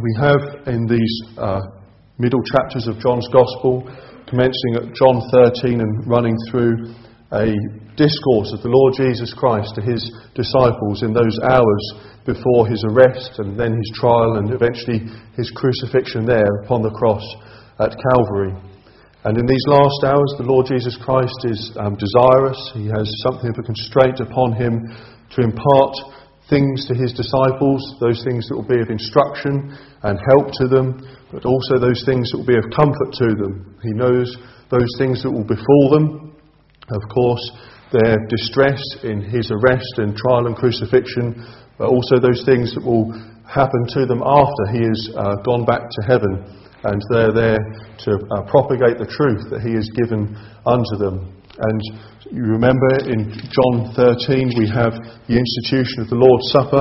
We have in these middle chapters of John's Gospel, commencing at John 13 and running through a discourse of the Lord Jesus Christ to his disciples in those hours before his arrest and then his trial and eventually his crucifixion there upon the cross at Calvary. And in these last hours, the Lord Jesus Christ is desirous. He has something of a constraint upon him to impart things to his disciples, those things that will be of instruction and help to them, but also those things that will be of comfort to them. He knows those things that will befall them. Of course, their distress in his arrest and trial and crucifixion, but also those things that will happen to them after he has gone back to heaven, and they're there to propagate the truth that he has given unto them. And you remember in John 13 we have the institution of the Lord's Supper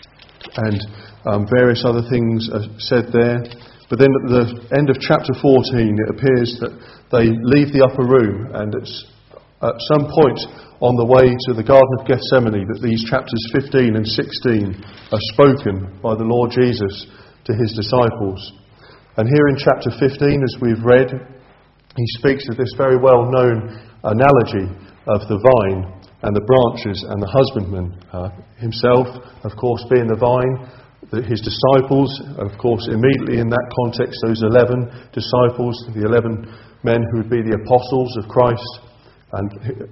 and various other things are said there. But then at the end of chapter 14 it appears that they leave the upper room, and it's at some point on the way to the Garden of Gethsemane that these chapters 15 and 16 are spoken by the Lord Jesus to his disciples. And here in chapter 15, as we've read, he speaks of this very well-known analogy of the vine and the branches and the husbandman. Himself, of course, being the vine, his disciples, of course, immediately in that context, those 11 disciples, the 11 men who would be the apostles of Christ. And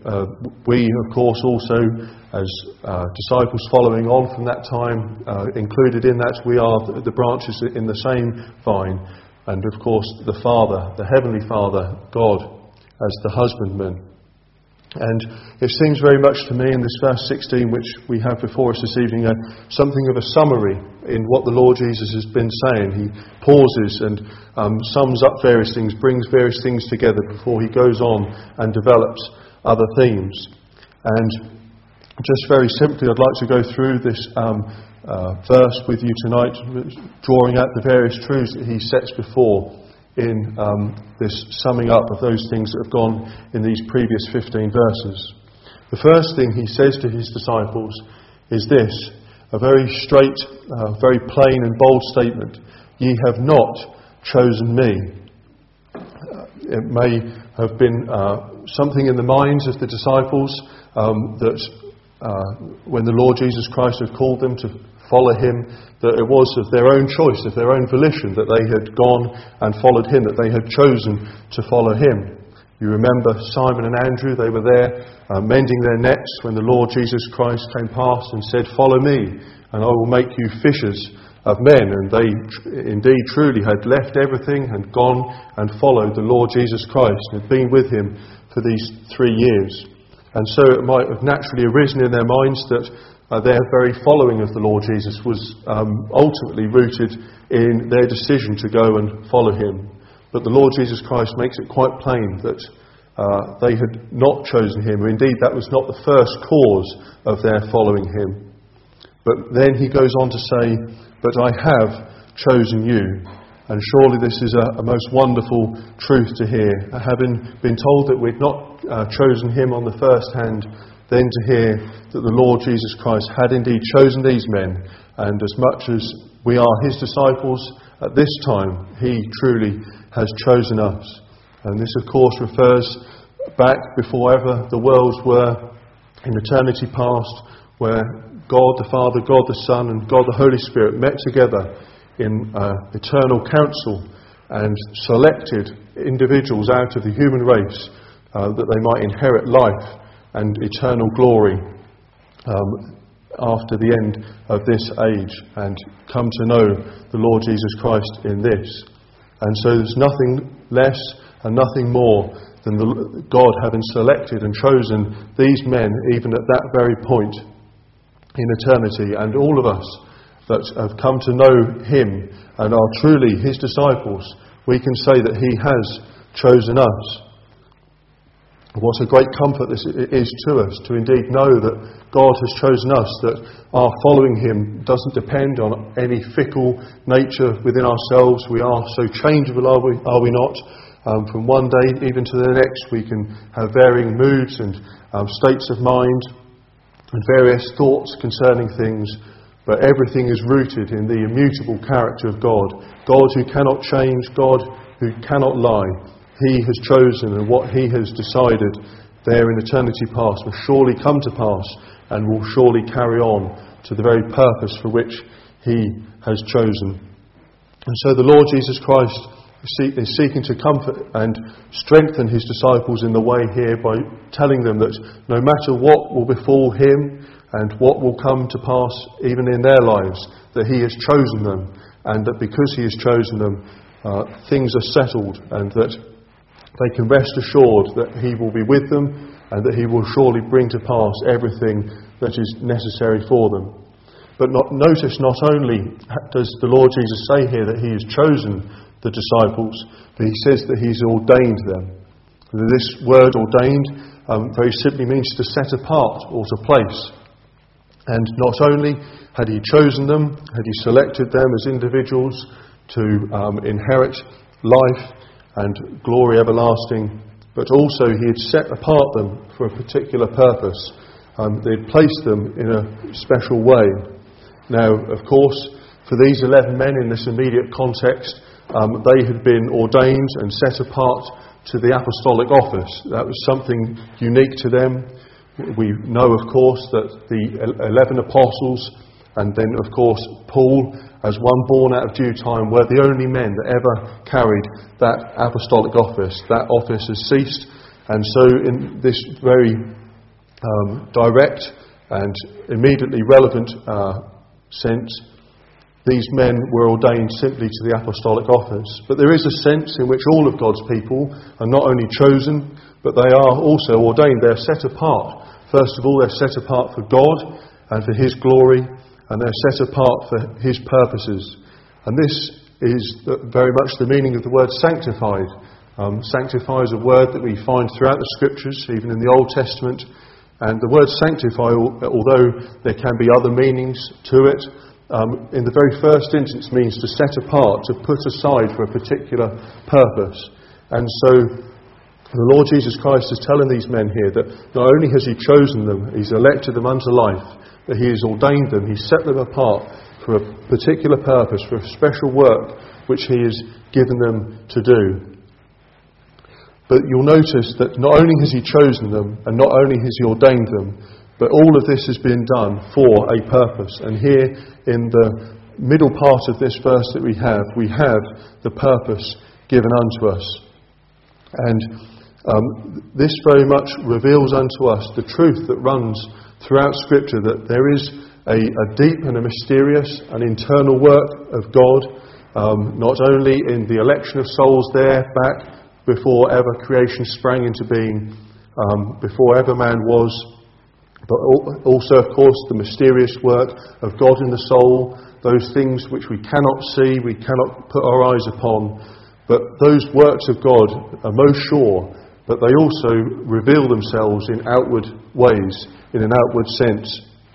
we, of course, also, as disciples following on from that time, included in that, we are the branches in the same vine. And, of course, the Father, the Heavenly Father, God, as the husbandman. And it seems very much to me in this verse 16, which we have before us this evening, something of a summary in what the Lord Jesus has been saying. He pauses and sums up various things, brings various things together before he goes on and develops other themes. And just very simply, I'd like to go through this verse with you tonight, drawing out the various truths that he sets before in this summing up of those things that have gone in these previous 15 verses. The first thing he says to his disciples is this, a very straight, very plain and bold statement. Ye have not chosen me. It may have been something in the minds of the disciples that when the Lord Jesus Christ had called them to follow him, that it was of their own choice, of their own volition, that they had gone and followed him, that they had chosen to follow him. You remember Simon and Andrew, they were there mending their nets when the Lord Jesus Christ came past and said, "Follow me, and I will make you fishers of men." And they indeed truly had left everything and gone and followed the Lord Jesus Christ and had been with him for these 3 years. And so it might have naturally arisen in their minds that their very following of the Lord Jesus was ultimately rooted in their decision to go and follow him. But the Lord Jesus Christ makes it quite plain that they had not chosen him. Indeed, that was not the first cause of their following him. But then he goes on to say, "But I have chosen you." And surely this is a most wonderful truth to hear. Having been told that we'd not chosen him on the first hand, then to hear that the Lord Jesus Christ had indeed chosen these men, and as much as we are his disciples at this time, he truly has chosen us. And this, of course, refers back before ever the worlds were in eternity past, where God the Father, God the Son, and God the Holy Spirit met together in eternal council and selected individuals out of the human race that they might inherit life and eternal glory after the end of this age and come to know the Lord Jesus Christ in this. And so there's nothing less and nothing more than God having selected and chosen these men even at that very point in eternity. And all of us that have come to know him and are truly his disciples, we can say that he has chosen us. What a great comfort this is to us, to indeed know that God has chosen us, that our following him doesn't depend on any fickle nature within ourselves. We are so changeable, are we not? From one day even to the next, we can have varying moods and states of mind and various thoughts concerning things. but everything is rooted in the immutable character of God. God who cannot change, God who cannot lie. He has chosen, and what he has decided there in eternity past will surely come to pass and will surely carry on to the very purpose for which he has chosen. And so the Lord Jesus Christ is seeking to comfort and strengthen his disciples in the way here by telling them that no matter what will befall him and what will come to pass even in their lives, that he has chosen them, and that because he has chosen them, things are settled, and that they can rest assured that he will be with them and that he will surely bring to pass everything that is necessary for them. But notice, not only does the Lord Jesus say here that he has chosen the disciples, but he says that he's ordained them. This word ordained very simply means to set apart or to place. And not only had he chosen them, had he selected them as individuals to inherit life and glory everlasting, but also he had set apart them for a particular purpose. They had placed them in a special way. Now, of course, for these 11 men in this immediate context, they had been ordained and set apart to the apostolic office. That was something unique to them. We know, of course, that the 11 apostles, and then, of course, Paul, as one born out of due time, were the only men that ever carried that apostolic office. That office has ceased, and so in this very direct and immediately relevant sense, these men were ordained simply to the apostolic office. But there is a sense in which all of God's people are not only chosen, but they are also ordained. They are set apart. First of all, they're set apart for God and for his glory, and they're set apart for his purposes. And this is very much the meaning of the word sanctified. Sanctify is a word that we find throughout the Scriptures, even in the Old Testament. And the word sanctify, although there can be other meanings to it, in the very first instance means to set apart, to put aside for a particular purpose. And so the Lord Jesus Christ is telling these men here that not only has he chosen them, he's elected them unto life, but he has ordained them, he's set them apart for a particular purpose, for a special work which he has given them to do. But you'll notice that not only has he chosen them, and not only has he ordained them, but all of this has been done for a purpose. And here in the middle part of this verse that we have the purpose given unto us. And this very much reveals unto us the truth that runs throughout Scripture, that there is a deep and a mysterious and internal work of God, not only in the election of souls there back before ever creation sprang into being, before ever man was, but also, of course, the mysterious work of God in the soul, those things which we cannot see, we cannot put our eyes upon, but those works of God are most sure, but they also reveal themselves in outward ways, in an outward sense.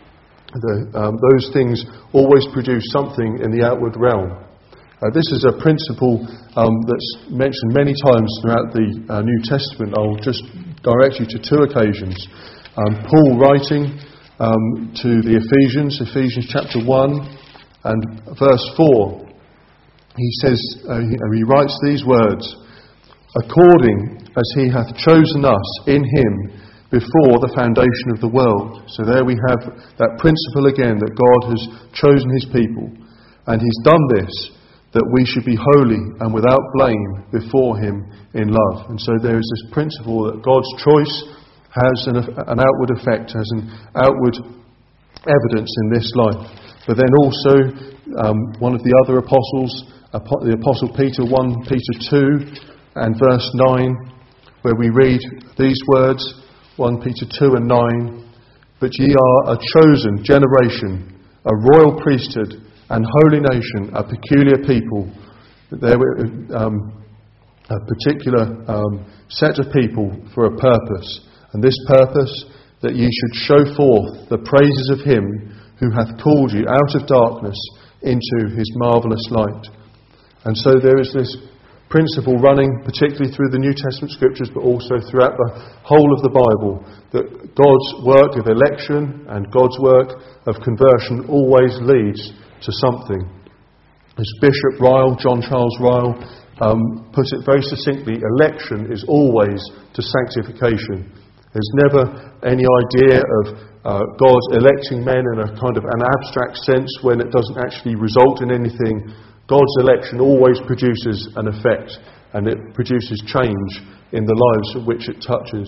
Those things always produce something in the outward realm. This is a principle that's mentioned many times throughout the New Testament. I'll just direct you to two occasions. Paul writing to the Ephesians chapter 1 and verse 4, he says, he writes these words, according as he hath chosen us in him before the foundation of the world. So there we have that principle again, that God has chosen his people, and he's done this that we should be holy and without blame before him in love. And so there is this principle that God's choice has an outward effect, has an outward evidence in this life. But then also one of the other apostles, the Apostle Peter, 1 Peter 2 and verse 9, where we read these words, 1 Peter 2 and 9, but ye are a chosen generation, a royal priesthood, and holy nation, a peculiar people. There were a particular set of people for a purpose. And this purpose, that ye should show forth the praises of him who hath called you out of darkness into his marvellous light. And so there is this principle running particularly through the New Testament scriptures, but also throughout the whole of the Bible, that God's work of election and God's work of conversion always leads to something. As Bishop Ryle, John Charles Ryle, put it very succinctly, election is always to sanctification. There's never any idea of God electing men in a kind of an abstract sense when it doesn't actually result in anything. God's election always produces an effect, and it produces change in the lives of which it touches.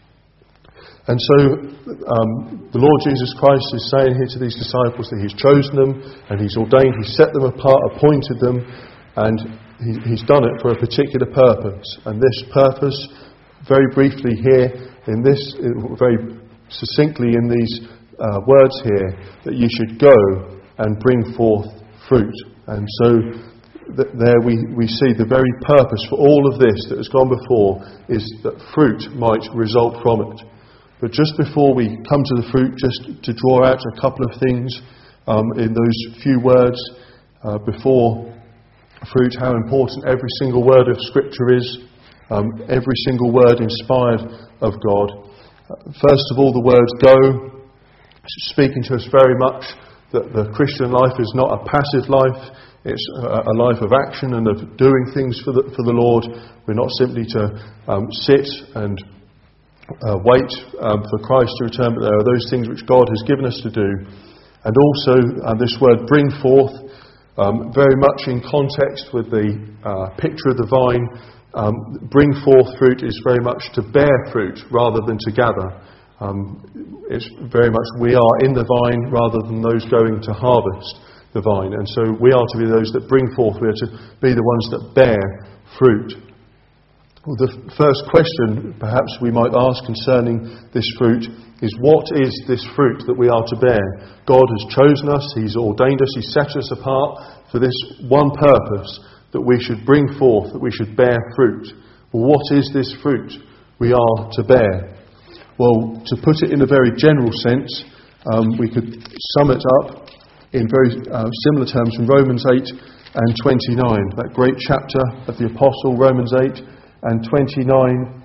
And so the Lord Jesus Christ is saying here to these disciples that He's chosen them and He's ordained, He's set them apart, appointed them, and He's done it for a particular purpose. And this purpose, very briefly here, very succinctly in these words here, that you should go and bring forth fruit. And so there we see the very purpose for all of this that has gone before is that fruit might result from it. But just before we come to the fruit, just to draw out a couple of things in those few words before fruit, how important every single word of Scripture is, every single word inspired of God. First of all, the word go, speaking to us very much that the Christian life is not a passive life. It's a life of action and of doing things for the Lord. We're not simply to sit and wait for Christ to return, but there are those things which God has given us to do. And also this word bring forth, very much in context with the picture of the vine. Bring forth fruit is very much to bear fruit rather than to gather. It's very much we are in the vine rather than those going to harvest the vine. And so we are to be those that bring forth. We are to be the ones that bear fruit. Well, the first question perhaps we might ask concerning this fruit is, what is this fruit that we are to bear? God has chosen us, He's ordained us, He's set us apart for this one purpose, that we should bring forth, that we should bear fruit. Well, what is this fruit we are to bear? Well, to put it in a very general sense, we could sum it up in very similar terms from Romans 8 and 29, that great chapter of the Apostle, Romans 8 and 29,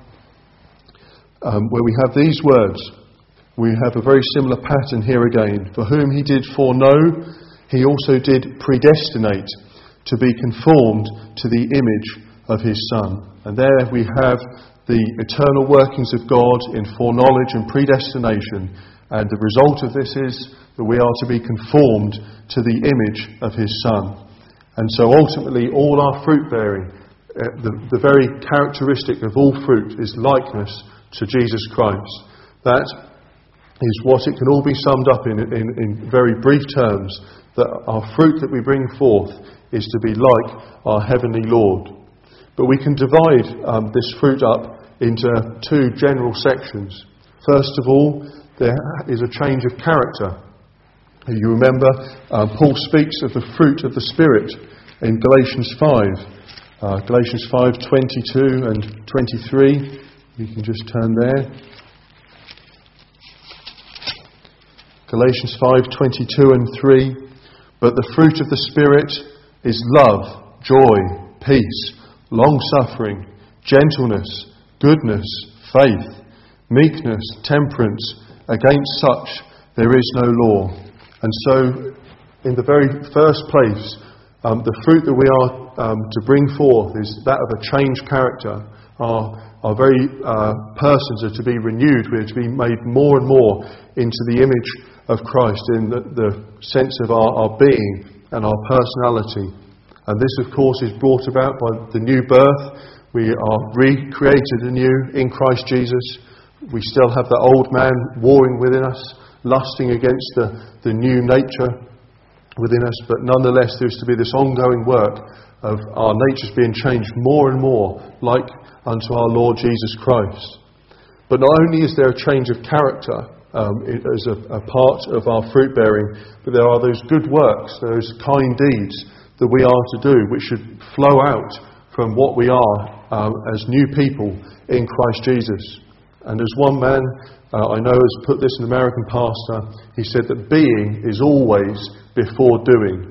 where we have these words. We have a very similar pattern here again. For whom He did foreknow, He also did predestinate to be conformed to the image of His Son. And there we have the eternal workings of God in foreknowledge and predestination. And the result of this is that we are to be conformed to the image of His Son. And so ultimately all our fruit bearing, the very characteristic of all fruit is likeness to Jesus Christ. That is what it can all be summed up in very brief terms, that our fruit that we bring forth is to be like our heavenly Lord. But we can divide this fruit up into two general sections. First of all, there is a change of character. You remember, Paul speaks of the fruit of the Spirit in Galatians 5. Galatians 5:22 and 23. You can just turn there. Galatians 5:22 and 3. But the fruit of the Spirit is love, joy, peace, long-suffering, gentleness, goodness, faith, meekness, temperance. Against such there is no law. And so, in the very first place, the fruit that we are to bring forth is that of a changed character. Our very persons are to be renewed. We are to be made more and more into the image of Christ in the sense of our being and our personality. And this, of course, is brought about by the new birth. We are recreated anew in Christ Jesus. We still have the old man warring within us, lusting against the new nature within us, but nonetheless there is to be this ongoing work of our natures being changed more and more like unto our Lord Jesus Christ. But not only is there a change of character as a part of our fruit bearing, but there are those good works, those kind deeds that we are to do, which should flow out from what we are as new people in Christ Jesus. And as one man I know has put this, an American pastor, he said that being is always before doing.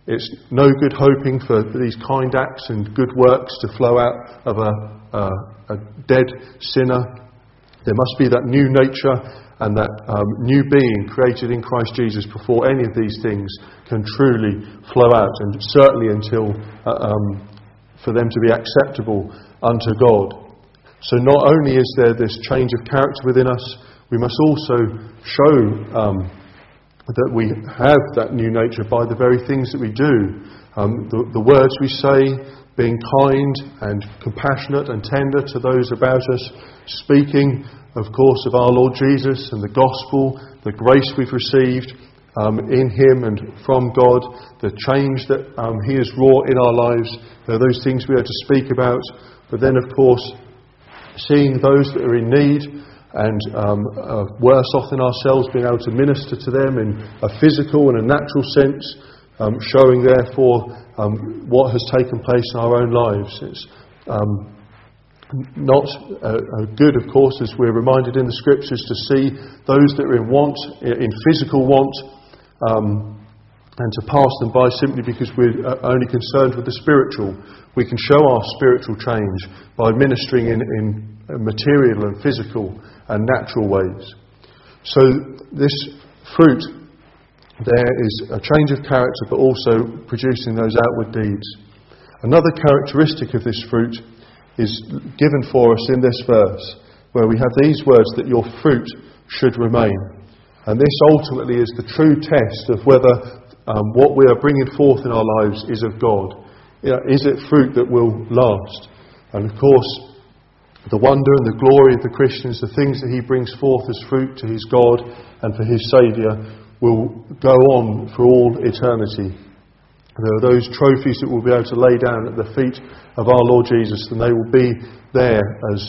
It's no good hoping for these kind acts and good works to flow out of a dead sinner. There must be that new nature and that new being created in Christ Jesus before any of these things can truly flow out, and certainly until for them to be acceptable unto God. So not only is there this change of character within us, we must also show that we have that new nature by the very things that we do. The words we say, being kind and compassionate and tender to those about us, speaking, of course, of our Lord Jesus and the gospel, the grace we've received in Him and from God, the change that He has wrought in our lives. There are those things we are to speak about, but then, of course, seeing those that are in need and worse off than ourselves, being able to minister to them in a physical and a natural sense, showing therefore what has taken place in our own lives. It's not good, of course, as we're reminded in the Scriptures, to see those that are in want, in physical want, and to pass them by simply because we're only concerned with the spiritual. We can show our spiritual change by ministering in material and physical and natural ways. So this fruit, there is a change of character, but also producing those outward deeds. Another characteristic of this fruit is given for us in this verse, where we have these words, that your fruit should remain. And this ultimately is the true test of whether what we are bringing forth in our lives is of God. Is it fruit that will last? And of course, the wonder and the glory of the Christian is the things that he brings forth as fruit to his God and for his Saviour will go on for all eternity. There are those trophies that we'll be able to lay down at the feet of our Lord Jesus, and they will be there as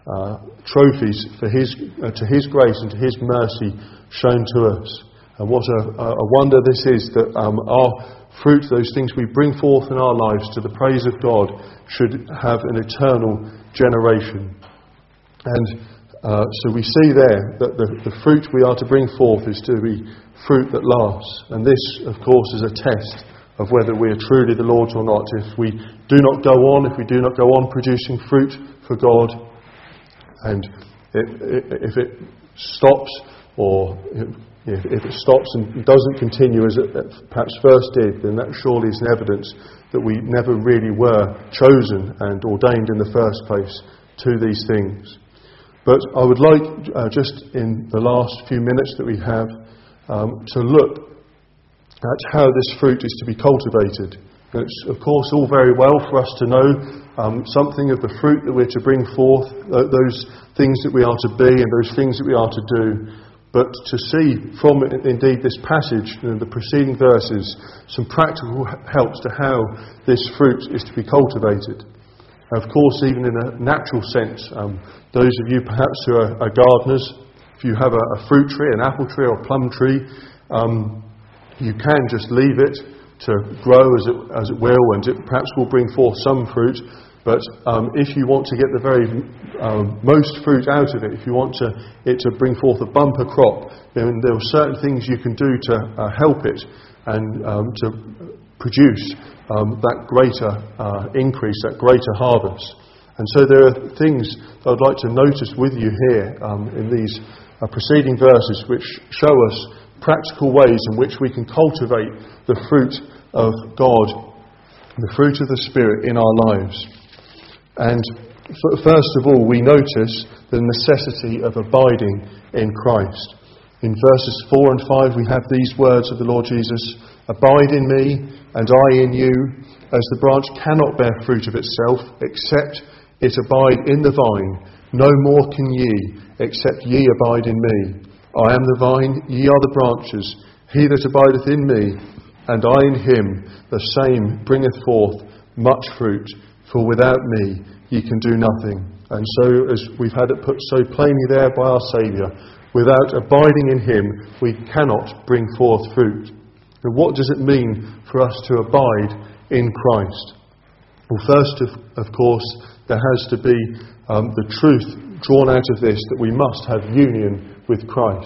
trophies for to His grace and to His mercy shown to us. And what a wonder this is, that our fruit, those things we bring forth in our lives to the praise of God, should have an eternal generation. And so we see there that the fruit we are to bring forth is to be fruit that lasts. And this, of course, is a test of whether we are truly the Lord's or not. If we do not go on producing fruit for God, and if it stops, or if it stops and doesn't continue as it perhaps first did, then that surely is an evidence that we never really were chosen and ordained in the first place to these things. But I would like, just in the last few minutes that we have, to look at how this fruit is to be cultivated. It's, of course, all very well for us to know something of the fruit that we're to bring forth, those things that we are to be and those things that we are to do. But to see from, indeed, this passage and the preceding verses some practical helps to how this fruit is to be cultivated. Of course, even in a natural sense, those of you perhaps who are gardeners, if you have a fruit tree, an apple tree or a plum tree, you can just leave it to grow as it will, and it perhaps will bring forth some fruit. But if you want to get the very most fruit out of it, if you want it to bring forth a bumper crop, then there are certain things you can do to help it and to produce that greater increase, that greater harvest. And so there are things I'd like to notice with you here in these preceding verses, which show us practical ways in which we can cultivate the fruit of God, the fruit of the Spirit in our lives. And first of all, we notice the necessity of abiding in Christ. In verses 4 and 5 we have these words of the Lord Jesus: "Abide in me, and I in you, as the branch cannot bear fruit of itself, except it abide in the vine. No more can ye, except ye abide in me. I am the vine, ye are the branches. He that abideth in me, and I in him, the same bringeth forth much fruit. For without me ye can do nothing." And so, as we've had it put so plainly there by our Saviour, without abiding in Him, we cannot bring forth fruit. And what does it mean for us to abide in Christ? Well, first, of course, there has to be the truth drawn out of this, that we must have union with Christ.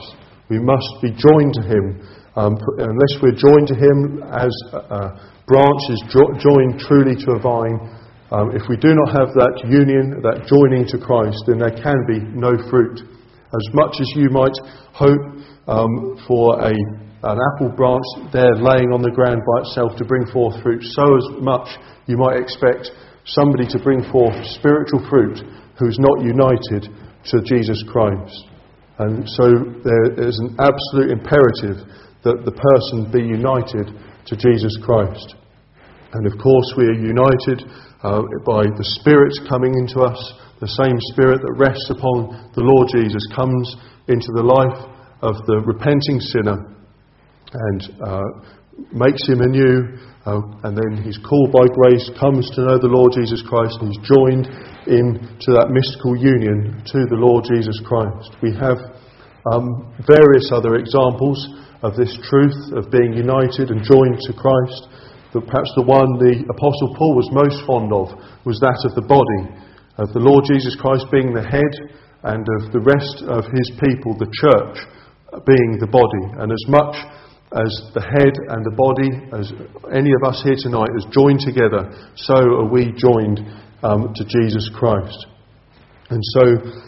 We must be joined to Him. Unless we're joined to Him as branches joined truly to a vine, if we do not have that union, that joining to Christ, then there can be no fruit. As much as you might hope for an apple branch there laying on the ground by itself to bring forth fruit, so as much you might expect somebody to bring forth spiritual fruit who is not united to Jesus Christ. And so there is an absolute imperative that the person be united to Jesus Christ. And of course we are united by the Spirit coming into us. The same Spirit that rests upon the Lord Jesus comes into the life of the repenting sinner and makes him anew, and then he's called by grace, comes to know the Lord Jesus Christ, and he's joined into that mystical union to the Lord Jesus Christ. We have various other examples of this truth of being united and joined to Christ, but perhaps the one the Apostle Paul was most fond of was that of the body, of the Lord Jesus Christ being the head, and of the rest of his people, the church, being the body. And as much as the head and the body, as any of us here tonight, is joined together, so are we joined to Jesus Christ. And so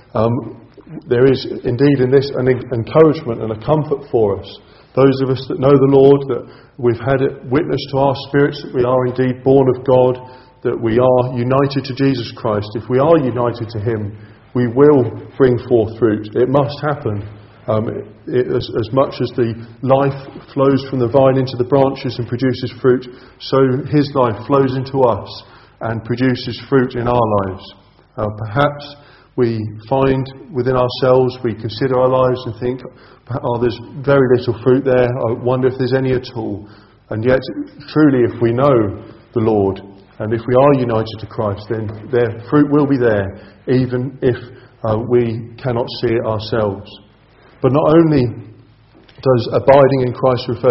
there is indeed in this an encouragement and a comfort for us. Those of us that know the Lord, that we've had it witnessed to our spirits that we are indeed born of God, that we are united to Jesus Christ. If we are united to Him, we will bring forth fruit. It must happen. As much as the life flows from the vine into the branches and produces fruit, so His life flows into us and produces fruit in our lives. Perhaps we find within ourselves, we consider our lives and think, there's very little fruit there, I wonder if there's any at all. And yet, truly, if we know the Lord, and if we are united to Christ, then their fruit will be there, even if we cannot see it ourselves. But not only does abiding in Christ refer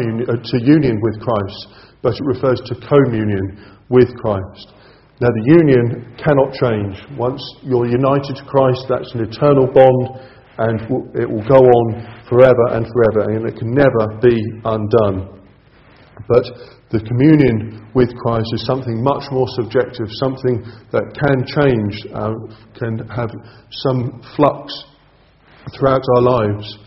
to union with Christ, but it refers to communion with Christ. Now, the union cannot change. Once you're united to Christ, that's an eternal bond, and it will go on forever and forever, and it can never be undone. But the communion with Christ is something much more subjective, something that can change, can have some flux throughout our lives.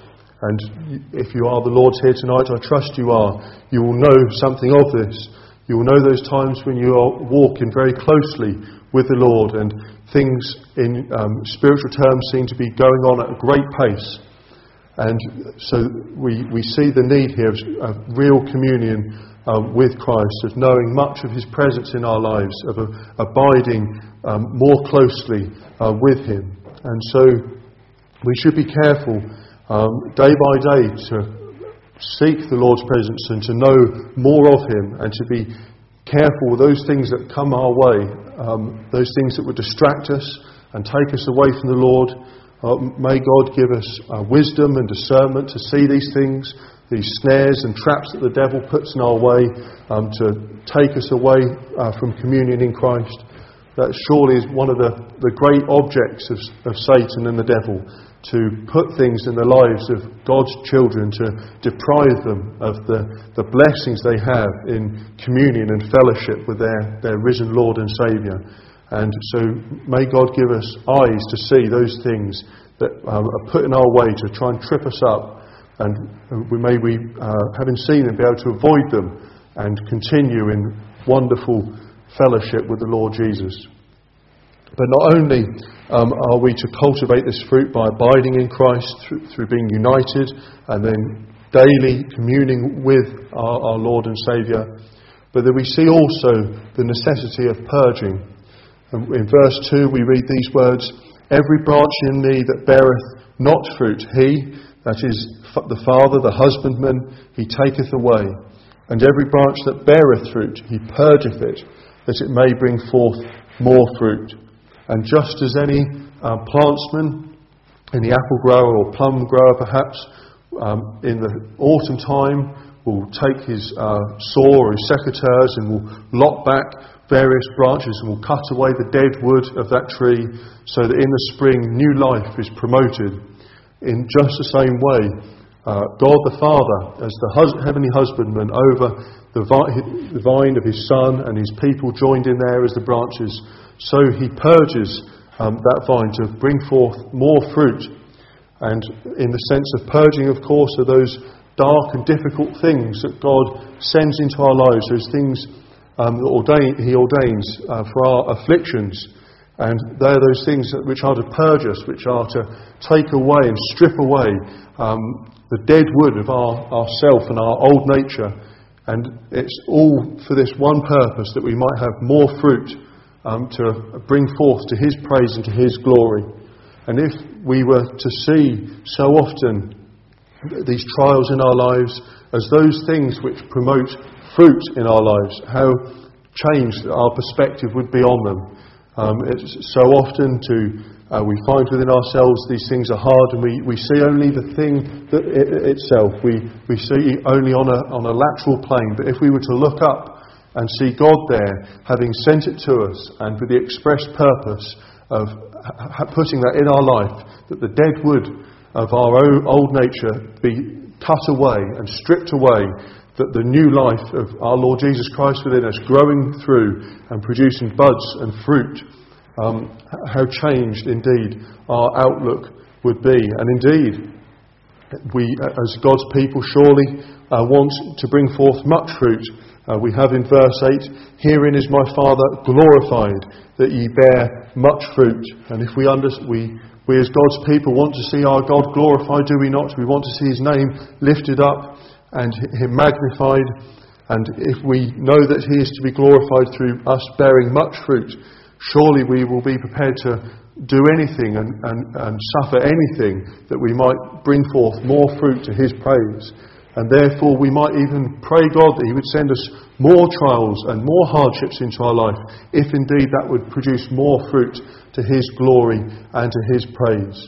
And if you are the Lord's here tonight, I trust you are, you will know something of this. You will know those times when you are walking very closely with the Lord and things in spiritual terms seem to be going on at a great pace. And so we see the need here of real communion with Christ, of knowing much of His presence in our lives, of abiding more closely with Him. And so we should be careful day by day to seek the Lord's presence and to know more of Him, and to be careful with those things that come our way, those things that would distract us and take us away from the Lord. May God give us wisdom and discernment to see these things, these snares and traps that the devil puts in our way, to take us away from communion in Christ. That surely is one of the great objects of Satan and the devil, to put things in the lives of God's children, to deprive them of the blessings they have in communion and fellowship with their risen Lord and Saviour. And so may God give us eyes to see those things that are put in our way to try and trip us up, and having seen them, be able to avoid them and continue in wonderful fellowship with the Lord Jesus. But not only are we to cultivate this fruit by abiding in Christ through being united and then daily communing with our Lord and Saviour, but that we see also the necessity of purging. And in verse 2 we read these words, "Every branch in me that beareth not fruit, He, that is the Father, the husbandman, He taketh away. And every branch that beareth fruit, He purgeth it, that it may bring forth more fruit. And just as any plantsman, any apple grower or plum grower perhaps, in the autumn time will take his saw or his secateurs and will lop back various branches and will cut away the dead wood of that tree, so that in the spring new life is promoted. In just the same way, God the Father, as the heavenly husbandman over the vine of his Son and his people joined in there as the branches, so he purges that vine to bring forth more fruit. And in the sense of purging, of course, are those dark and difficult things that God sends into our lives, those things that he ordains for our afflictions. And they're those things which are to purge us, which are to take away and strip away the dead wood of our self and our old nature. And it's all for this one purpose, that we might have more fruit to bring forth to his praise and to his glory. And if we were to see so often these trials in our lives as those things which promote fruit in our lives, how changed our perspective would be on them. It's so often we find within ourselves these things are hard, and we see only the thing itself. We see only on a lateral plane. But if we were to look up and see God there, having sent it to us, and with the express purpose of putting that in our life, that the dead wood of our old nature be cut away and stripped away, that the new life of our Lord Jesus Christ within us growing through and producing buds and fruit, how changed indeed our outlook would be. And indeed, we as God's people surely want to bring forth much fruit. We have in verse 8, "Herein is my Father glorified, that ye bear much fruit." And if we as God's people want to see our God glorified, do we not? We want to see his name lifted up and him magnified. And if we know that he is to be glorified through us bearing much fruit, surely we will be prepared to do anything and suffer anything that we might bring forth more fruit to his praise. And therefore we might even pray God that he would send us more trials and more hardships into our life, if indeed that would produce more fruit to his glory and to his praise.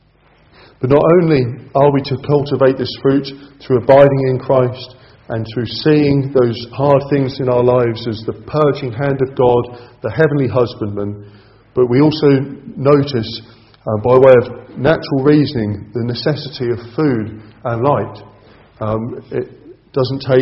But not only are we to cultivate this fruit through abiding in Christ and through seeing those hard things in our lives as the purging hand of God, the heavenly husbandman, but we also notice, by way of natural reasoning, the necessity of food and light. It doesn't take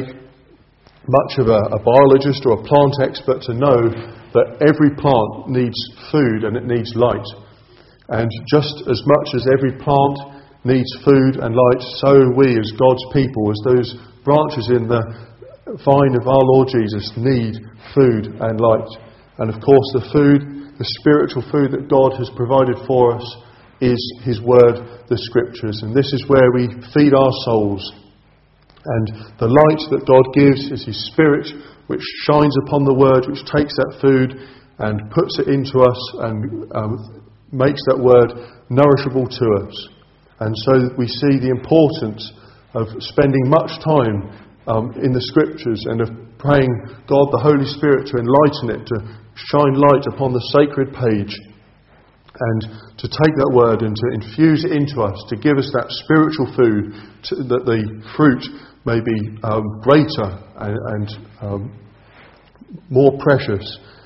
much of a biologist or a plant expert to know that every plant needs food and it needs light. And just as much as every plant needs food and light, so we as God's people, as those branches in the vine of our Lord Jesus, need food and light. And of course the food, the spiritual food that God has provided for us, is his word, the scriptures. And this is where we feed our souls. And the light that God gives is his Spirit, which shines upon the word, which takes that food and puts it into us and makes that word nourishable to us. And so we see the importance of spending much time in the scriptures and of praying God the Holy Spirit to enlighten it, to shine light upon the sacred page, and to take that word and to infuse it into us, to give us that spiritual food, that the fruit may be greater and more precious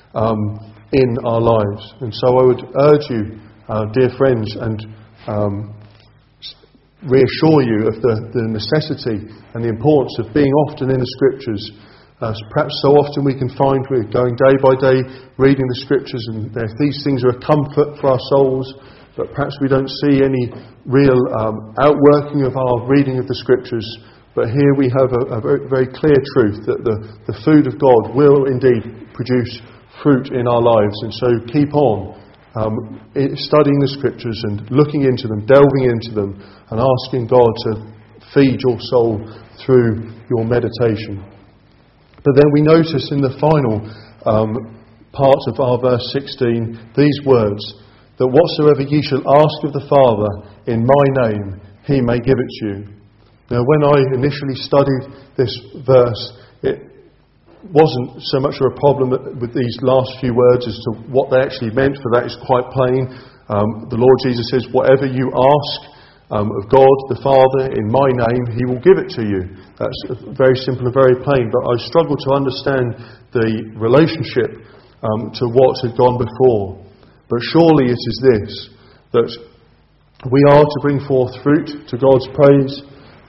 in our lives. And so I would urge you, dear friends, and reassure you of the necessity and the importance of being often in the Scriptures. Perhaps so often we can find we're going day by day reading the Scriptures, and these things are a comfort for our souls, but perhaps we don't see any real outworking of our reading of the Scriptures. But here we have a very, very clear truth that the food of God will indeed produce fruit in our lives. And so keep on studying the Scriptures and looking into them, delving into them, and asking God to feed your soul through your meditation. But then we notice in the final part of our verse 16 these words, that whatsoever ye shall ask of the Father in my name, he may give it to you. Now, when I initially studied this verse, it wasn't so much of a problem with these last few words as to what they actually meant, for that is quite plain. The Lord Jesus says, whatever you ask of God the Father in my name, he will give it to you. That's very simple and very plain, but I struggle to understand the relationship to what had gone before. But surely it is this, that we are to bring forth fruit to God's praise.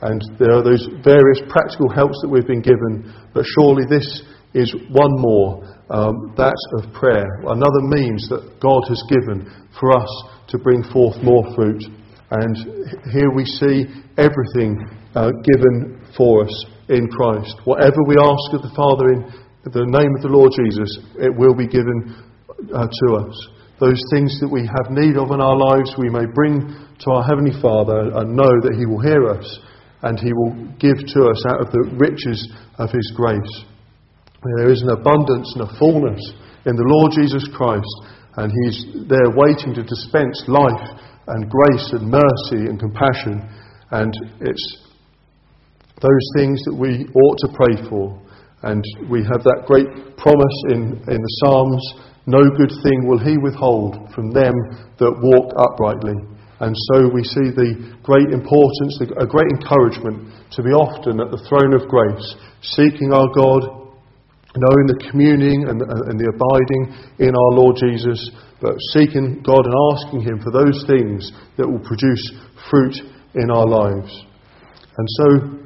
And there are those various practical helps that we've been given, but surely this is one more, that of prayer, another means that God has given for us to bring forth more fruit. And here we see everything given for us in Christ. Whatever we ask of the Father in the name of the Lord Jesus, it will be given to us. Those things that we have need of in our lives, we may bring to our Heavenly Father and know that He will hear us and He will give to us out of the riches of His grace. There is an abundance and a fullness in the Lord Jesus Christ, and He's there waiting to dispense life and grace and mercy and compassion. And it's those things that we ought to pray for. And we have that great promise in the Psalms, no good thing will He withhold from them that walk uprightly. And so we see the great importance, a great encouragement to be often at the throne of grace, seeking our God, knowing the communing and the abiding in our Lord Jesus, but seeking God and asking Him for those things that will produce fruit in our lives. And so,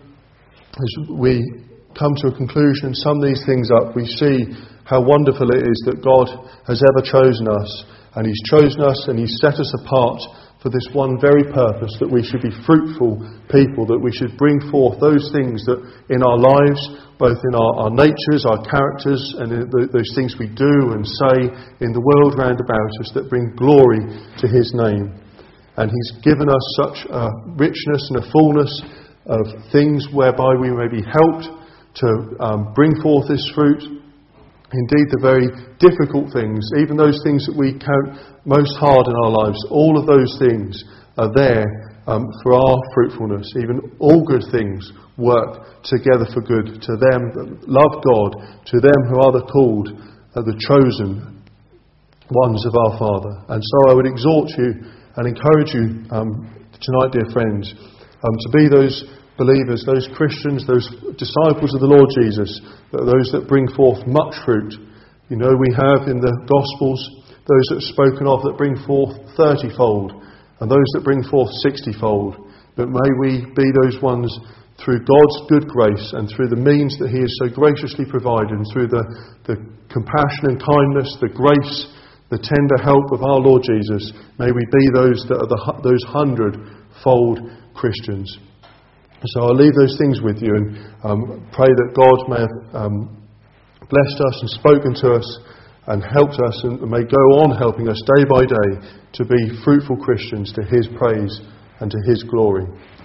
as we come to a conclusion and sum these things up, we see how wonderful it is that God has ever chosen us, and He's chosen us and He's set us apart for this one very purpose, that we should be fruitful people, that we should bring forth those things that in our lives, both in our natures, our characters, and in those things we do and say in the world round about us, that bring glory to His name. And He's given us such a richness and a fullness of things whereby we may be helped to bring forth this fruit. Indeed, the very difficult things, even those things that we count most hard in our lives, all of those things are there for our fruitfulness. Even all good things work together for good to them that love God, to them who are the called, the chosen ones of our Father. And so I would exhort you and encourage you tonight, dear friends, to be those believers, those Christians, those disciples of the Lord Jesus, those that bring forth much fruit. You know, we have in the Gospels those that are spoken of that bring forth 30-fold, and those that bring forth 60-fold. But may we be those ones through God's good grace and through the means that He has so graciously provided, and through the compassion and kindness, the grace, the tender help of our Lord Jesus, may we be those that are those 100-fold Christians. So I'll leave those things with you and pray that God may have blessed us and spoken to us and helped us, and may go on helping us day by day to be fruitful Christians to His praise and to His glory.